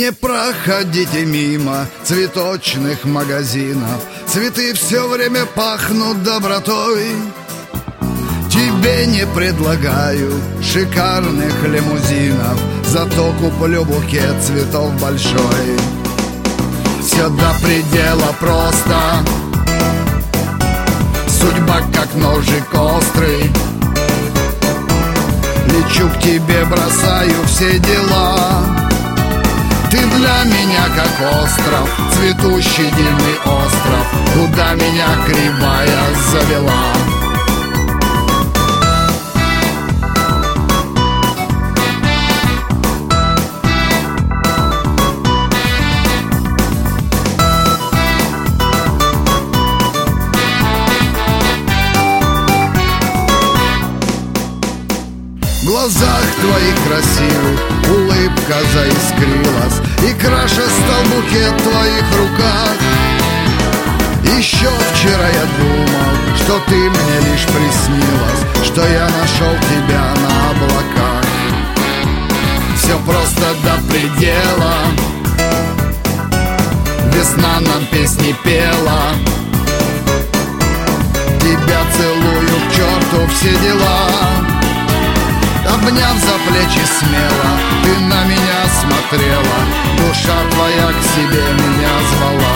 Не проходите мимо цветочных магазинов. Цветы все время пахнут добротой. Тебе не предлагаю шикарных лимузинов, зато куплю букет цветов большой. Все до предела просто, судьба как ножик острый. Лечу к тебе, бросаю все дела. Ты для меня как остров, цветущий дивный остров, куда меня кривая завела. В глазах твоих красивых улыбка заискрилась, и краше стал букет в твоих руках. Еще вчера я думал, что ты мне лишь приснилась, что я нашел тебя на облаках. Все просто до предела, весна нам песни пела. Тебя целую к черту все дела. Обняв за плечи смело, ты на меня смотрела, душа твоя к себе меня звала.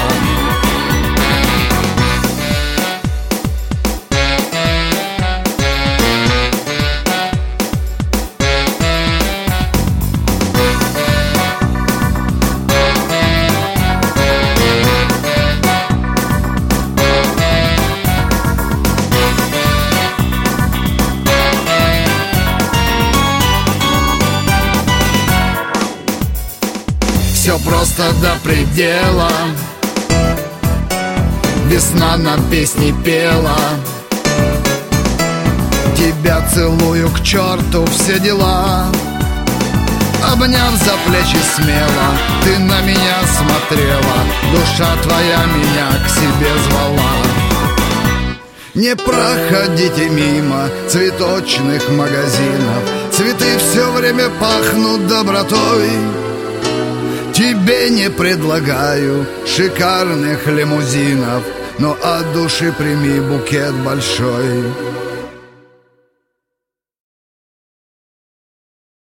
Все просто до предела, весна нам песни пела. Тебя целую к черту все дела. Обняв за плечи смело, ты на меня смотрела, душа твоя меня к себе звала. Не проходите мимо цветочных магазинов, цветы все время пахнут добротой. Тебе не предлагаю шикарных лимузинов, но от души прими букет большой.